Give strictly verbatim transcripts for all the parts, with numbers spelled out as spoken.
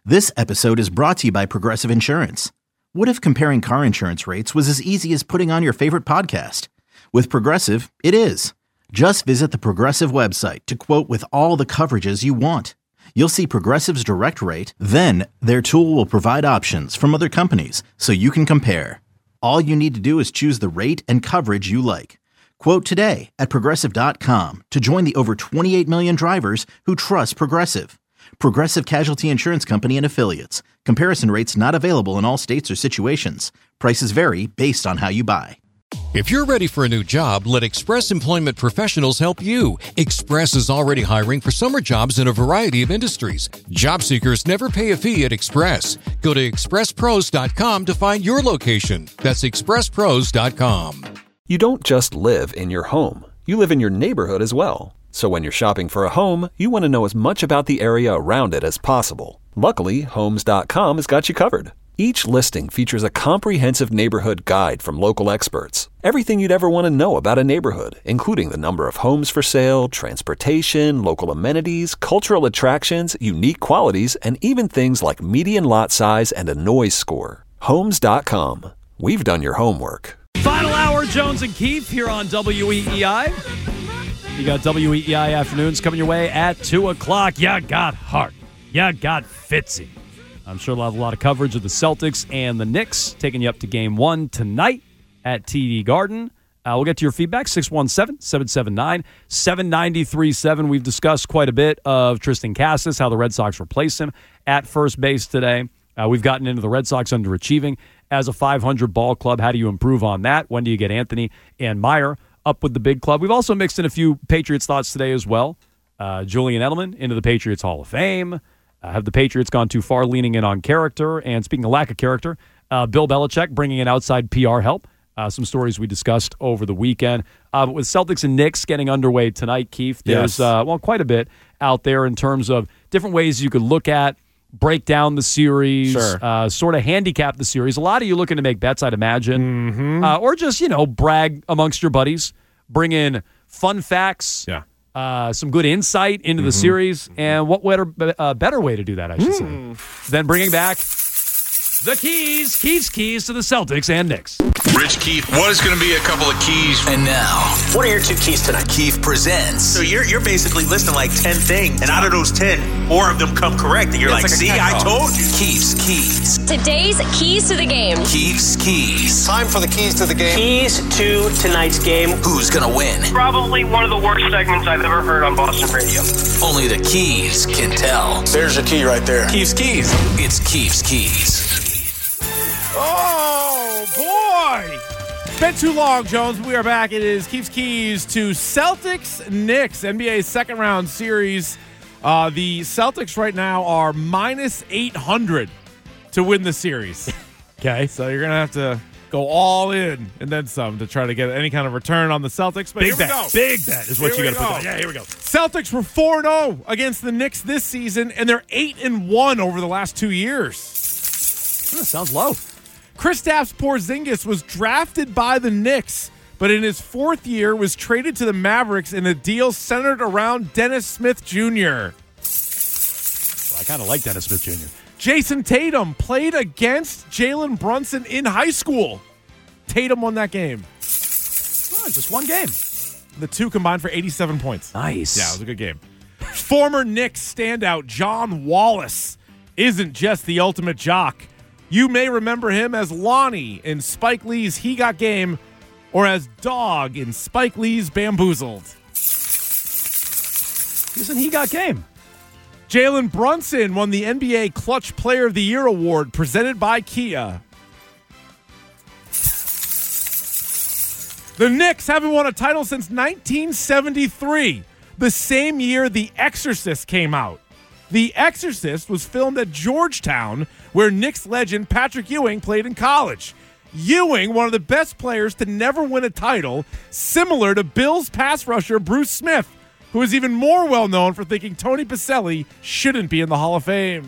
This episode is brought to you by Progressive Insurance. What if comparing car insurance rates was as easy as putting on your favorite podcast? With Progressive, it is. Just visit the Progressive website to quote with all the coverages you want. You'll see Progressive's direct rate, then their tool will provide options from other companies so you can compare. All you need to do is choose the rate and coverage you like. Quote today at Progressive dot com to join the over twenty-eight million drivers who trust Progressive. Progressive Casualty Insurance Company and Affiliates. Comparison rates not available in all states or situations. Prices vary based on how you buy. If you're ready for a new job, let Express Employment Professionals help you. Express is already hiring for summer jobs in a variety of industries. Job seekers never pay a fee at Express. Go to express pros dot com to find your location. That's express pros dot com. You don't just live in your home. You live in your neighborhood as well. So when you're shopping for a home, you want to know as much about the area around it as possible. Luckily, homes dot com has got you covered. Each listing features a comprehensive neighborhood guide from local experts. Everything you'd ever want to know about a neighborhood, including the number of homes for sale, transportation, local amenities, cultural attractions, unique qualities, and even things like median lot size and a noise score. homes dot com. We've done your homework. Final hour, Jones and Keefe here on W E E I. You got W E E I Afternoons coming your way at two o'clock. You got Hart. You got Fitzy. I'm sure we'll have a lot of coverage of the Celtics and the Knicks, taking you up to game one tonight at T D Garden. Uh, we'll get to your feedback, six one seven, seven seven nine, seven nine three seven. We've discussed quite a bit of Tristan Cassis, how the Red Sox replace him at first base today. Uh, we've gotten into the Red Sox underachieving as a five hundred ball club. How do you improve on that? When do you get Anthony and Meyer up with the big club? We've also mixed in a few Patriots thoughts today as well. Uh, Julian Edelman into the Patriots Hall of Fame. Uh, have the Patriots gone too far leaning in on character? And speaking of lack of character, uh, Bill Belichick bringing in outside P R help. Uh, some stories we discussed over the weekend. Uh, but with Celtics and Knicks getting underway tonight, Keith, there's, yes. uh, well, quite a bit out there in terms of different ways you could look at, break down the series, Sure. uh, sort of handicap the series. A lot of you looking to make bets, I'd imagine. Mm-hmm. Uh, or just, you know, brag amongst your buddies. Bring in fun facts. Yeah. Uh, some good insight into the Mm-hmm. series. And what better, uh, better way to do that, I should Mm. say, than bringing back the keys, keys, keys to the Celtics and Knicks. Rich Keefe, what is going to be a couple of keys? And now, what are your two keys tonight? Keefe presents. So you're you're basically listing like ten things, and out of those ten, four of them come correct, and you're It's like, like a see, cat I call. told you. Keefe's Keys. Today's keys to the game. Keefe's Keys. Time for the keys to the game. Keys to tonight's game. Who's gonna win? Probably one of the worst segments I've ever heard on Boston radio. Only the keys can tell. There's your key right there. Keefe's Keys. It's Keefe's Keys. Oh, boy. It's been too long, Jones. We are back. It is Keefe's Keys to Celtics Knicks, N B A's second round series. Uh, the Celtics right now are minus eight hundred to win the series. Okay. So you're going to have to go all in and then some to try to get any kind of return on the Celtics. But Big here we bet. go. Big bet is what Here you we got to put go. down. Yeah, here we go. Celtics were four and oh against the Knicks this season, and they're eight and one over the last two years. That sounds low. Kristaps Porzingis was drafted by the Knicks, but in his fourth year was traded to the Mavericks in a deal centered around Dennis Smith Junior Well, I kind of like Dennis Smith Junior Jason Tatum played against Jalen Brunson in high school. Tatum won that game. Oh, just one game. The two combined for eighty-seven points. Nice. Yeah, it was a good game. Former Knicks standout John Wallace isn't just the ultimate jock. You may remember him as Lonnie in Spike Lee's He Got Game or as Dog in Spike Lee's Bamboozled. Isn't He Got Game? Jalen Brunson won the N B A Clutch Player of the Year award presented by Kia. The Knicks haven't won a title since nineteen seventy-three, the same year The Exorcist came out. The Exorcist was filmed at Georgetown, where Knicks legend Patrick Ewing played in college. Ewing, one of the best players to never win a title, similar to Bills pass rusher Bruce Smith, who is even more well-known for thinking Tony Baselli shouldn't be in the Hall of Fame.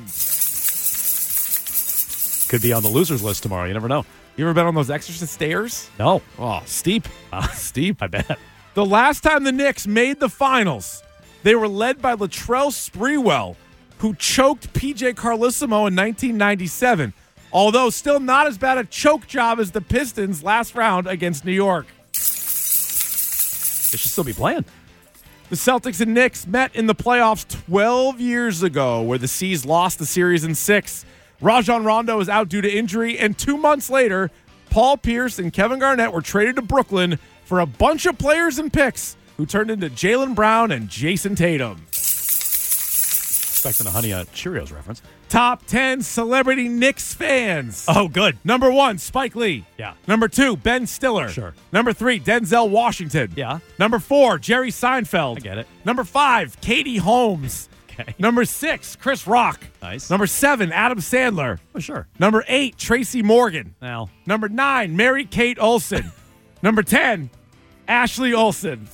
Could be on the losers list tomorrow. You never know. You ever been on those Exorcist stairs? No. Oh, steep. Uh, steep. I bet. The last time the Knicks made the finals, they were led by Latrell Sprewell, who choked P J Carlissimo in nineteen ninety-seven, although still not as bad a choke job as the Pistons last round against New York. They should still be playing. The Celtics and Knicks met in the playoffs twelve years ago, where the C's lost the series in six. Rajon Rondo is out due to injury, and two months later, Paul Pierce and Kevin Garnett were traded to Brooklyn for a bunch of players and picks who turned into Jaylen Brown and Jason Tatum. Expecting a Honey Nut Cheerios reference. Top ten celebrity Knicks fans. Oh, good. Number one, Spike Lee. Yeah. Number two, Ben Stiller. Sure. Number three, Denzel Washington. Yeah. Number four, Jerry Seinfeld. I get it. Number five, Katie Holmes. Okay. Number six, Chris Rock. Nice. Number seven, Adam Sandler. Oh, sure. Number eight, Tracy Morgan. Now. Number nine, Mary-Kate Olsen. Number ten, Ashley Olsen.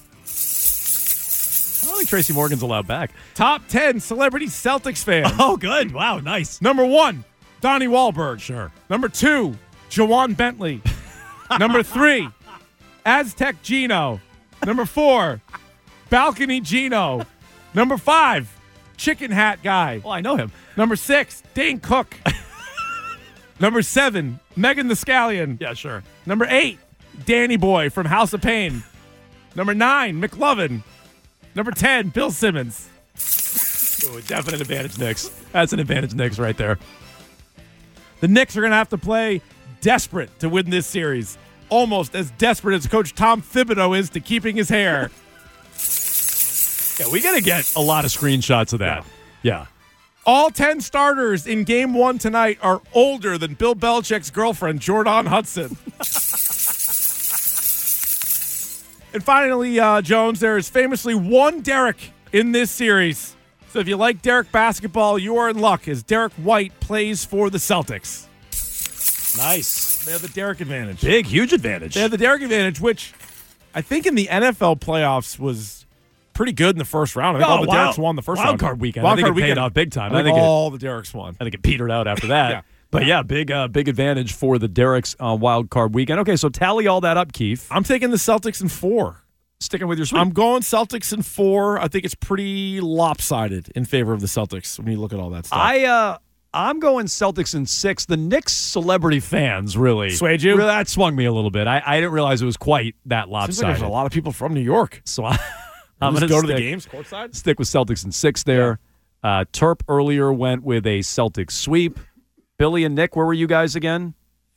I don't think Tracy Morgan's allowed back. Top ten celebrity Celtics fans. Oh, good. Wow, nice. Number one, Donnie Wahlberg. Sure. Number two, Jawan Bentley. Number three, Aztec Gino. Number four, Balcony Gino. Number five, Chicken Hat Guy. Well, I know him. Number six, Dane Cook. Number seven, Megan Thee Stallion. Yeah, sure. Number eight, Danny Boy from House of Pain. Number nine, McLovin. Number ten, Bill Simmons. Ooh, definite advantage Knicks. That's an advantage Knicks right there. The Knicks are going to have to play desperate to win this series. Almost as desperate as Coach Tom Thibodeau is to keeping his hair. Yeah, we got to get a lot of screenshots of that. Yeah. yeah. All ten starters in game one tonight are older than Bill Belichick's girlfriend, Jordan Hudson. And finally, uh, Jones, there is famously one Derek in this series. So if you like Derek basketball, you are in luck as Derek White plays for the Celtics. Nice. They have the Derek advantage. Big, huge advantage. They have the Derek advantage, which I think in the N F L playoffs was pretty good in the first round. I think oh, all the wow. Derek's won the first Wild round. Card weekend. Wild I think card it paid weekend. off big time. I, I think think all it, the Derek's won. I think it petered out after that. yeah. But yeah, big uh, big advantage for the Derek's uh, wild card weekend. Okay, so tally all that up, Keith. I'm taking the Celtics in four. Sticking with your sweep. I'm going Celtics in four. I think it's pretty lopsided in favor of the Celtics when you look at all that stuff. I uh, I'm going Celtics in six. The Knicks celebrity fans really swayed you. Really, that swung me a little bit. I, I didn't realize it was quite that lopsided. Seems like there's a lot of people from New York, so I, I'm going to go stick, to the games courtside. Stick with Celtics in six there. Yeah. Uh, Terp earlier went with a Celtics sweep. Billy and Nick, where were you guys again?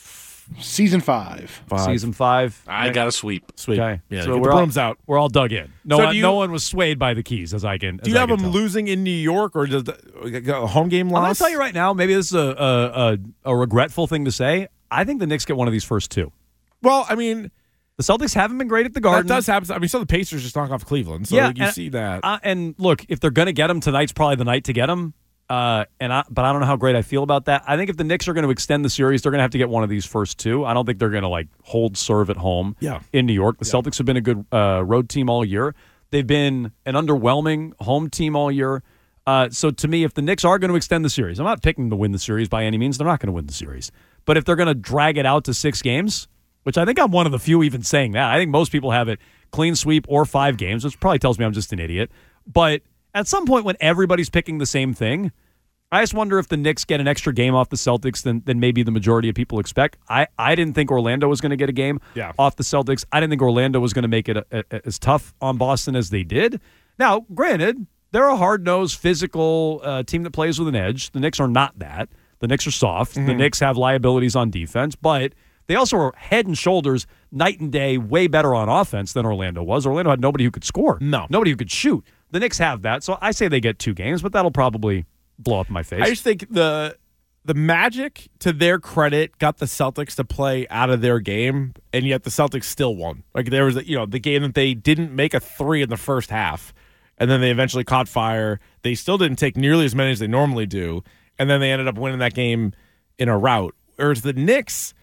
Season five. five. Season five. I got a sweep. Sweep. Okay. Yeah, so get we're the all, brooms out. We're all dug in. No So one, do you- no one was swayed by the keys, as I can. Do you as have I can them tell. losing in New York or does the, a home game I'm going loss? to tell you right now, maybe this is a, a, a, a regretful thing to say. I think the Knicks get one of these first two. Well, I mean, The Celtics haven't been great at the Garden. that does happen. I mean, so the Pacers just knock off Cleveland. So Yeah, you and- see that. Uh, and look, if they're going to get them, tonight's probably the night to get them. Uh, and I, but I don't know how great I feel about that. I think if the Knicks are going to extend the series, they're going to have to get one of these first two. I don't think they're going to like hold serve at home. Yeah. In New York, the Yeah. Celtics have been a good uh, road team all year. They've been an underwhelming home team all year. Uh, so to me, if the Knicks are going to extend the series, I'm not picking to win the series by any means. They're not going to win the series. But if they're going to drag it out to six games, which I think I'm one of the few even saying that. I think most people have it clean sweep or five games, which probably tells me I'm just an idiot. But at some point when everybody's picking the same thing, I just wonder if the Knicks get an extra game off the Celtics than, than maybe the majority of people expect. I, I didn't think Orlando was going to get a game Yeah. off the Celtics. I didn't think Orlando was going to make it a, a, as tough on Boston as they did. Now, granted, they're a hard-nosed, physical uh, team that plays with an edge. The Knicks are not that. The Knicks are soft. Mm-hmm. The Knicks have liabilities on defense, but they also are head and shoulders, night and day, way better on offense than Orlando was. Orlando had nobody who could score. No. Nobody who could shoot. The Knicks have that, so I say they get two games, but that'll probably blow up in my face. I just think the the Magic, to their credit, got the Celtics to play out of their game, and yet the Celtics still won. Like there was, a, you know, the game that they didn't make a three in the first half, and then they eventually caught fire. They still didn't take nearly as many as they normally do, and then they ended up winning that game in a rout. Whereas the Knicks,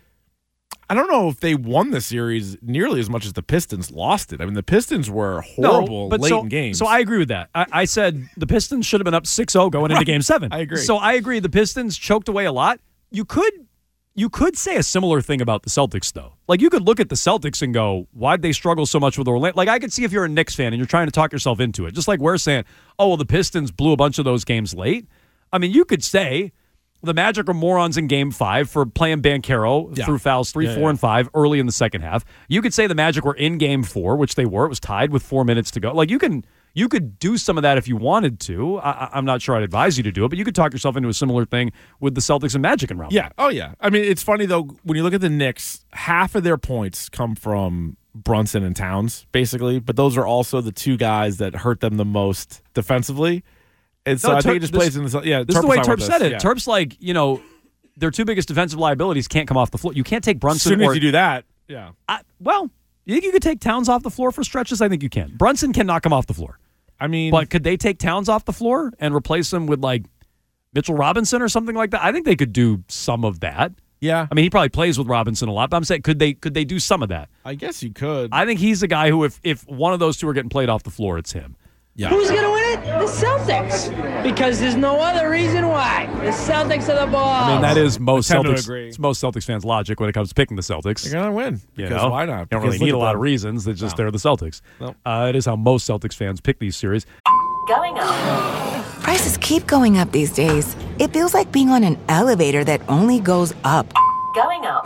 I don't know if they won the series nearly as much as the Pistons lost it. I mean, the Pistons were horrible but late so, in games. So I agree with that. I, I said the Pistons should have been up six oh going into Game Seven. I agree. So I agree. The Pistons choked away a lot. You could, you could say a similar thing about the Celtics, though. Like you could look at the Celtics and go, "Why'd they struggle so much with Orlando?" Like I could see if you're a Knicks fan and you're trying to talk yourself into it, just like we're saying, "Oh, well, the Pistons blew a bunch of those games late." I mean, you could say the Magic are morons in game five for playing Banchero Yeah. through fouls three, Yeah, four, yeah. and five early in the second half. You could say the Magic were in game four, which they were. It was tied with four minutes to go. Like, you can you could do some of that if you wanted to. I, I'm not sure I'd advise you to do it, but you could talk yourself into a similar thing with the Celtics and Magic in round Yeah. one. Oh, yeah. I mean, it's funny, though, when you look at the Knicks, half of their points come from Brunson and Towns, basically. But those are also the two guys that hurt them the most defensively. And so No, I Terp- think it just this- plays in the. Yeah, This is Terp the way was talking Terp about said this. it. Yeah. Terp's like, you know, their two biggest defensive liabilities can't come off the floor. You can't take As Brunson soon or as you do that, yeah. I, well, you think you could take Towns off the floor for stretches? I think you can. Brunson cannot come off the floor. I mean, But could they take Towns off the floor and replace him with like Mitchell Robinson or something like that? I think they could do some of that. yeah. I mean, he probably plays with Robinson a lot, but I'm saying could they could they do some of that? I guess you could. I think he's a guy who, if if one of those two are getting played off the floor, it's him. yeah. Who's going to win it? The Celtics. Because there's no other reason why. The Celtics are the ball. I mean, that is most I tend to Celtics. agree. It's most Celtics fans' logic when it comes to picking the Celtics. They're going to win. You Because know? why not? Don't Because really need a look at lot them. of reasons. It's just No. they're the Celtics. No. Uh, it is how most Celtics fans pick these series. Going up. Prices keep going up these days. It feels like being on an elevator that only goes up. Going up.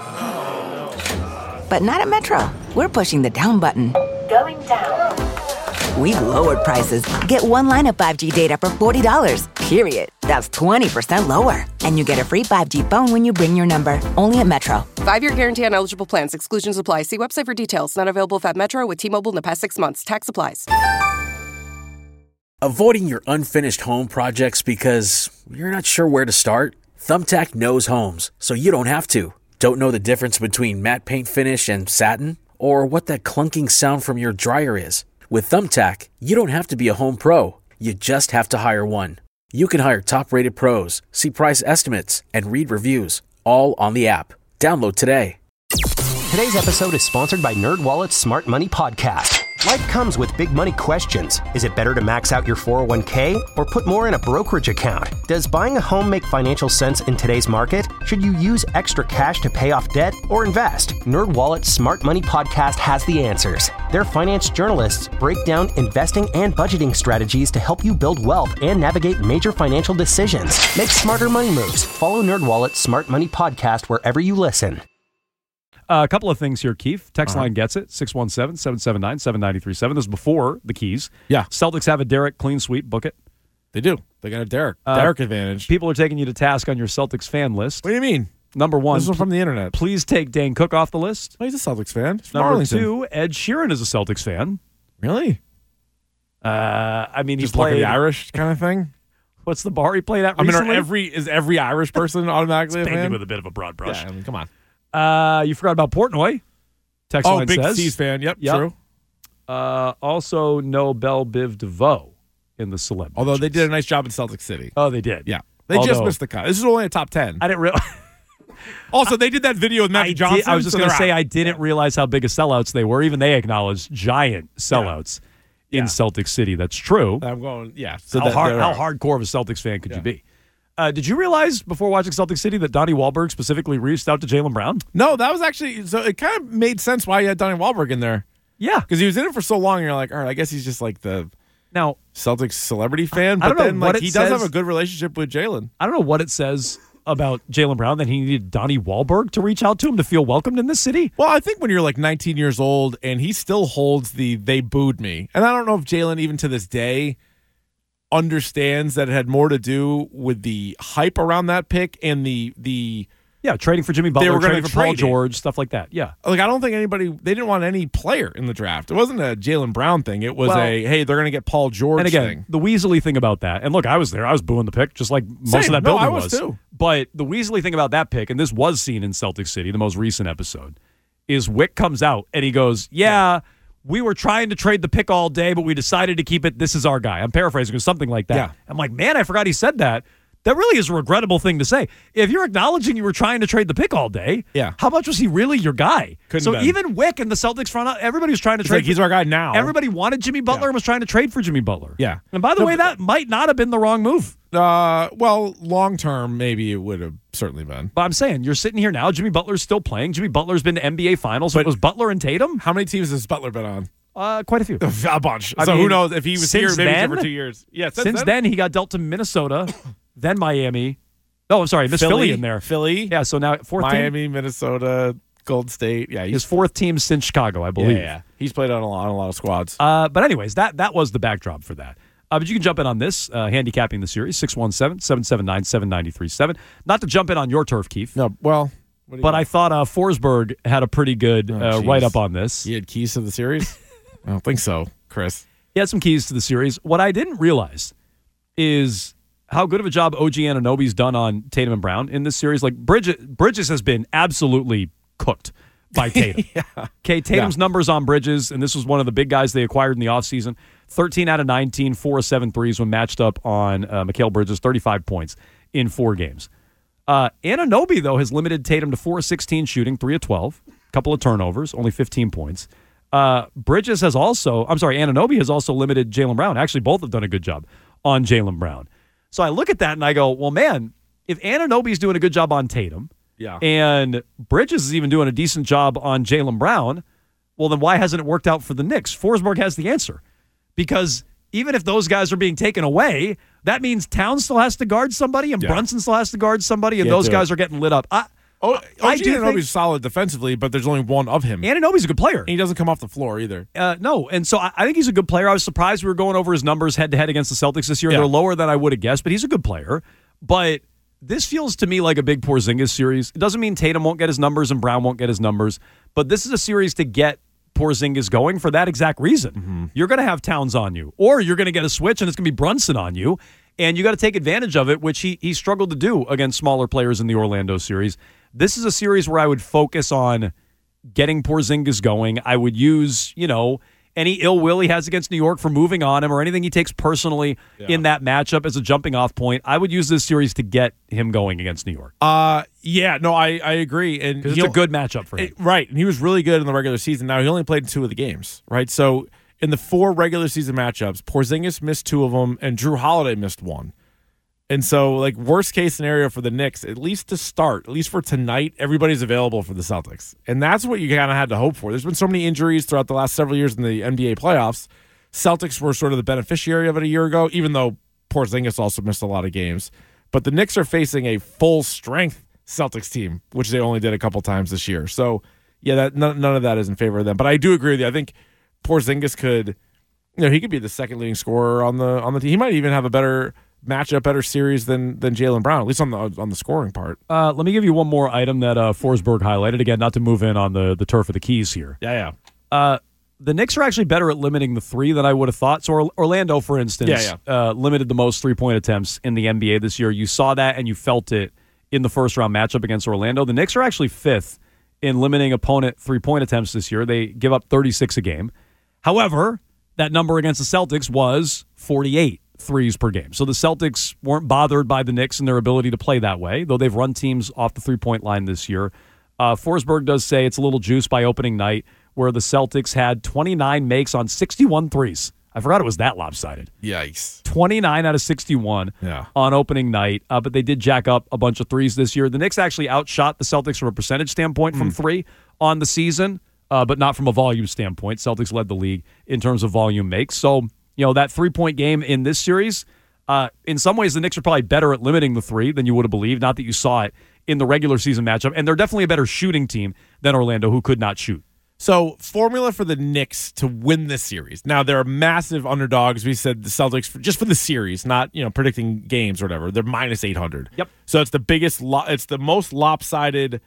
But not at Metro. We're pushing the down button. Going down. We've lowered prices. Get one line of five G data for forty dollars, period. That's twenty percent lower. And you get a free five G phone when you bring your number. Only at Metro. Five-year guarantee on eligible plans. Exclusions apply. See website for details. Not available at Metro with T-Mobile in the past six months. Tax applies. Avoiding your unfinished home projects because you're not sure where to start? Thumbtack knows homes, so you don't have to. Don't know the difference between matte paint finish and satin? Or what that clunking sound from your dryer is? With Thumbtack, you don't have to be a home pro. You just have to hire one. You can hire top-rated pros, see price estimates, and read reviews, all on the app. Download today. Today's episode is sponsored by NerdWallet's Smart Money Podcast. Life comes with big money questions. Is it better to max out your four oh one k or put more in a brokerage account? Does buying a home make financial sense in today's market? Should you use extra cash to pay off debt or invest? NerdWallet's Smart Money Podcast has the answers. Their finance journalists break down investing and budgeting strategies to help you build wealth and navigate major financial decisions. Make smarter money moves. Follow NerdWallet's Smart Money Podcast wherever you listen. Uh, a couple of things here, Keith. Text Uh-huh. line gets it, six one seven, seven seven nine, seven nine three seven. This is before the keys. Yeah. Celtics have a Derek clean sweep. Book it. They do. They got a Derek. Uh, Derek advantage. People are taking you to task on your Celtics fan list. What do you mean? Number one. This is from the internet. Please take Dane Cook off the list. Oh, he's a Celtics fan. He's from Number Arlington. two, Ed Sheeran is a Celtics fan. Really? Uh, I mean, Just he like played the Irish kind of thing? What's the bar he played at I mean, are recently? every is every Irish person automatically a Painted fan? with a bit of a broad brush. Yeah, I mean, come on. Uh, you forgot about Portnoy. Text Oh, line big says. C's fan. Yep, Yep. true. Uh, also, no Belle Biv DeVoe in the celeb. Although they mentions. did a nice job in Celtic City. Oh, they did. Yeah. They just Although- missed the cut. This is only a top ten. I didn't realize. Also, they did that video with I, Magic did- Johnson. I was just so going to they're say, out. I didn't realize how big of sellouts they were. Even they acknowledged giant sellouts in Yeah. Celtic City. That's true. I'm going, yeah. So how that- hard, they're how out. hardcore of a Celtics fan could Yeah. you be? Uh, did you realize before watching Celtic City that Donnie Wahlberg specifically reached out to Jaylen Brown? No, that was actually, so it kind of made sense why you had Donnie Wahlberg in there. Yeah. Because he was in it for so long, and you're like, all right, I guess he's just like the now Celtics celebrity fan. I But don't know then, what like, it he does says- have a good relationship with Jalen. I don't know what it says about Jaylen Brown that he needed Donnie Wahlberg to reach out to him to feel welcomed in this city. Well, I think when you're like nineteen years old and he still holds the they booed me. And I don't know if Jalen, even to this day, understands that it had more to do with the hype around that pick and the the Yeah, trading for Jimmy Butler, were gonna trading for Paul trade it. George, stuff like that. Yeah. like I don't think anybody they didn't want any player in the draft. It wasn't a Jalen Brown thing. It was Well, a hey, they're gonna get Paul George And again, thing. the Weasley thing about that, and look, I was there. I was booing the pick, just like most Same. of that No, building I was too. But the Weasley thing about that pick, and this was seen in Celtic City, the most recent episode, is Wick comes out and he goes, yeah, we were trying to trade the pick all day, but we decided to keep it. This is our guy. I'm paraphrasing, or something like that. Yeah. I'm like, man, I forgot he said that. That really is a regrettable thing to say. If you're acknowledging you were trying to trade the pick all day, Yeah. how much was he really your guy? Couldn't so have been. even Wick and the Celtics front, everybody was trying to It's trade. like he's our guy now. Everybody wanted Jimmy Butler Yeah. and was trying to trade for Jimmy Butler. Yeah. And by the No, way, but- that might not have been the wrong move. Uh, well, long term, maybe it would have certainly been. But I'm saying, you're sitting here now. Jimmy Butler's still playing. Jimmy Butler's been to N B A Finals. But it was Butler and Tatum. How many teams has Butler been on? Uh, quite a few. A bunch. I so mean, who knows if he was here since maybe then- for two years? Yeah, Since, then, he got dealt to Minnesota then Miami. Oh, I'm sorry, I missed Philly, Philly in there. Philly. Yeah, so now fourth Miami, team. Minnesota, Golden State. Yeah, his fourth team since Chicago, I believe. Yeah, yeah. He's played on a lot, on a lot of squads. Uh, but anyways, that that was the backdrop for that. Uh, but you can jump in on this, uh, handicapping the series, six one seven, seven seven nine, seven nine three seven. Not to jump in on your turf, Keith. No, well, what do you but know? I thought uh, Forsberg had a pretty good Oh, uh, geez. write-up on this. He had keys to the series? I don't think so, Chris. He had some keys to the series. What I didn't realize is how good of a job O G Anunoby's done on Tatum and Brown in this series. Like, Bridges, Bridges has been absolutely cooked by Tatum. yeah. Okay, Tatum's Yeah. numbers on Bridges, and this was one of the big guys they acquired in the offseason, thirteen out of nineteen, four of seven threes when matched up on uh, Mikal Bridges, thirty-five points in four games. Uh, Anunoby, though, has limited Tatum to four of sixteen shooting, three of twelve, a couple of turnovers, only fifteen points. Uh, Bridges has also, I'm sorry, Anunoby has also limited Jaylen Brown. Actually, both have done a good job on Jaylen Brown. So I look at that and I go, well, man, if Anunoby's doing a good job on Tatum, yeah, and Bridges is even doing a decent job on Jaylen Brown, well, then why hasn't it worked out for the Knicks? Forsberg has the answer. Because even if those guys are being taken away, that means Towns still has to guard somebody and Yeah. Brunson still has to guard somebody, and Can't those do guys it. are getting lit up. I, Oh, I O G do Anunoby's think- solid defensively, but there's only one of him. Anunoby's a good player. And he doesn't come off the floor either. Uh, no, and so I, I think he's a good player. I was surprised we were going over his numbers head-to-head against the Celtics this year. Yeah. They're lower than I would have guessed, but he's a good player. But this feels to me like a big Porzingis series. It doesn't mean Tatum won't get his numbers and Brown won't get his numbers, but this is a series to get Porzingis going for that exact reason. Mm-hmm. You're going to have Towns on you, or you're going to get a switch and it's going to be Brunson on you, and you got to take advantage of it, which he he struggled to do against smaller players in the Orlando series. This is a series where I would focus on getting Porzingis going. I would use, you know, any ill will he has against New York for moving on him or anything he takes personally Yeah. in that matchup as a jumping off point. I would use this series to get him going against New York. Uh, yeah, no, I, I agree. And Because it's he'll- a good matchup for him. It- right. And he was really good in the regular season. Now, he only played in two of the games, right? So, in the four regular season matchups, Porzingis missed two of them, and Drew Holiday missed one. And so, like, worst case scenario for the Knicks, at least to start, at least for tonight, everybody's available for the Celtics. And that's what you kind of had to hope for. There's been so many injuries throughout the last several years in the N B A playoffs. Celtics were sort of the beneficiary of it a year ago, even though Porzingis also missed a lot of games. But the Knicks are facing a full-strength Celtics team, which they only did a couple times this year. So, yeah, that none, none of that is in favor of them. But I do agree with you. I think Porzingis could, you know, he could be the second leading scorer on the on the team. He might even have a better matchup, better series than than Jaylen Brown, at least on the on the scoring part. Uh, let me give you one more item that uh, Forsberg highlighted. Again, not to move in on the, the turf of the keys here. Yeah, yeah. Uh, the Knicks are actually better at limiting the three than I would have thought. So or- Orlando, for instance, Yeah, Uh, limited the most three-point attempts in the N B A this year. You saw that and you felt it in the first-round matchup against Orlando. The Knicks are actually fifth in limiting opponent three-point attempts this year. They give up thirty-six a game. However, that number against the Celtics was forty-eight threes per game. So the Celtics weren't bothered by the Knicks and their ability to play that way, though they've run teams off the three-point line this year. Uh, Forsberg does say it's a little juice by opening night, where the Celtics had twenty-nine makes on sixty-one threes. I forgot it was that lopsided. Yikes. twenty-nine out of sixty-one Yeah. on opening night, uh, but they did jack up a bunch of threes this year. The Knicks actually outshot the Celtics from a percentage standpoint from three on the season, uh, but not from a volume standpoint. Celtics led the league in terms of volume makes. So, you know, that three-point game in this series, uh, in some ways the Knicks are probably better at limiting the three than you would have believed, not that you saw it in the regular season matchup. And they're definitely a better shooting team than Orlando, who could not shoot. So, formula for the Knicks to win this series. Now, they're massive underdogs. We said the Celtics, for, just for the series, not, you know, predicting games or whatever. They're minus eight hundred. Yep. So, it's the biggest, lo- it's the most lopsided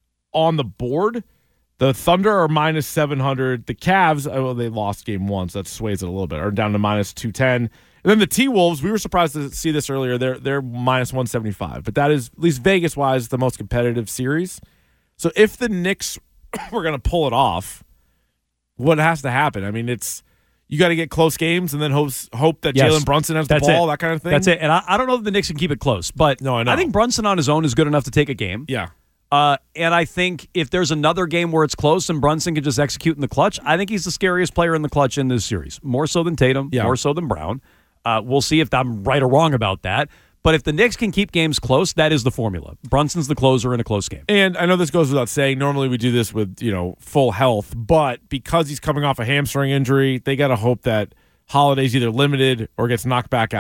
on the board. The Thunder are minus seven hundred. The Cavs, oh, well, they lost game one, so that sways it a little bit, are down to minus two ten. And then the T-Wolves, we were surprised to see this earlier. They're, they're minus one seventy-five. But that is, at least Vegas-wise, the most competitive series. So, if the Knicks we're going to pull it off, what has to happen? I mean, it's you got to get close games and then hope, hope that Yes. Jalen Brunson has the That's ball, it. that kind of thing. That's it. And I, I don't know if the Knicks can keep it close, but No, I know. think Brunson on his own is good enough to take a game. Yeah. Uh, and I think if there's another game where it's close and Brunson can just execute in the clutch, I think he's the scariest player in the clutch in this series. More so than Tatum, Yeah. more so than Brown. Uh, we'll see if I'm right or wrong about that. But if the Knicks can keep games close, that is the formula. Brunson's the closer in a close game. And I know this goes without saying. Normally we do this with, you know, full health, but because he's coming off a hamstring injury, they got to hope that Holiday's either limited or gets knocked back out,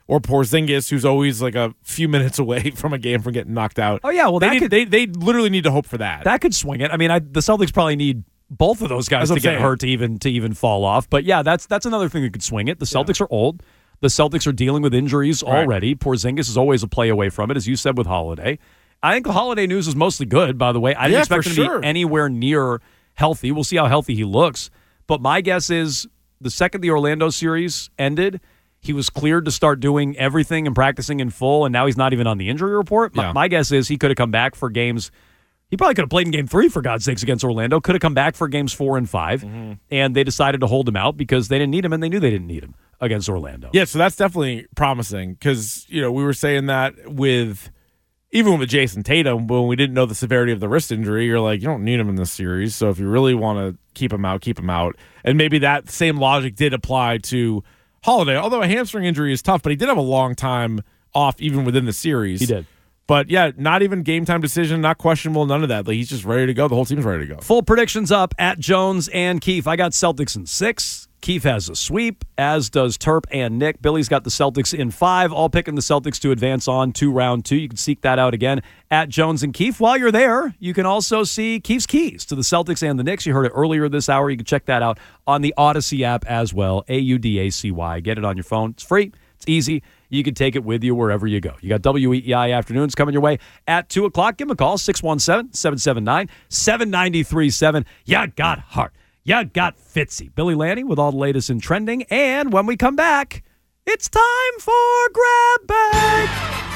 or Porzingis, who's always like a few minutes away from a game from getting knocked out. Oh, yeah, well, they that need, could, they they literally need to hope for that. That could swing it. I mean, I, the Celtics probably need both of those guys to get saying. hurt to even to even fall off. But yeah, that's that's another thing that could swing it. The Celtics yeah. are old. The Celtics are dealing with injuries right. already. Porzingis is always a play away from it, as you said with Holiday. I think the Holiday news is mostly good, by the way. I didn't yeah, expect him sure. to be anywhere near healthy. We'll see how healthy he looks. But my guess is the second the Orlando series ended, he was cleared to start doing everything and practicing in full, and now he's not even on the injury report. My, yeah. my guess is he could have come back for games. He probably could have played in game three, for God's sakes, against Orlando. Could have come back for games four and five, mm-hmm. and they decided to hold him out because they didn't need him, and they knew they didn't need him against Orlando. Yeah, so that's definitely promising because, you know, we were saying that with, even with Jason Tatum, when we didn't know the severity of the wrist injury, you're like, you don't need him in this series, so if you really want to keep him out, keep him out. And maybe that same logic did apply to Holiday, although a hamstring injury is tough, but he did have a long time off even within the series. He did. But, yeah, not even game time decision, not questionable, none of that. Like, he's just ready to go. The whole team's ready to go. Full predictions up at Jones and Keefe. I got Celtics in six. Keefe has a sweep, as does Terp and Nick. Billy's got the Celtics in five, all picking the Celtics to advance on to round two. You can seek that out again at Jones and Keefe. While you're there, you can also see Keefe's keys to the Celtics and the Knicks. You heard it earlier this hour. You can check that out on the Odyssey app as well, A U D A C Y. Get it on your phone. It's free. It's easy. You can take it with you wherever you go. You got W E E I Afternoons coming your way at two o'clock. Give them a call, six one seven, seven seven nine, seven nine three seven. You got heart. You got Fitzy. Billy Lanny with all the latest in trending. And when we come back, it's time for Grab Bag.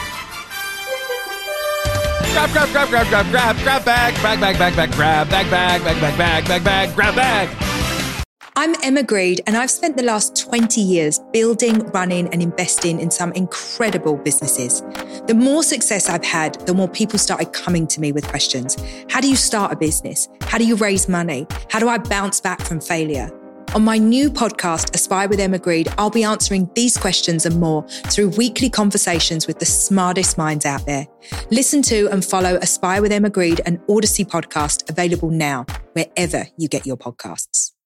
Grab, grab, grab, grab, grab, grab, grab bag, bag, bag, bag, bag, grab, bag, bag, bag, bag, bag, bag, bag, grab bag. I'm Emma Greed, and I've spent the last twenty years building, running, and investing in some incredible businesses. The more success I've had, the more people started coming to me with questions. How do you start a business? How do you raise money? How do I bounce back from failure? On my new podcast, Aspire with Emma Greed, I'll be answering these questions and more through weekly conversations with the smartest minds out there. Listen to and follow Aspire with Emma Greed, an Odyssey podcast available now, wherever you get your podcasts.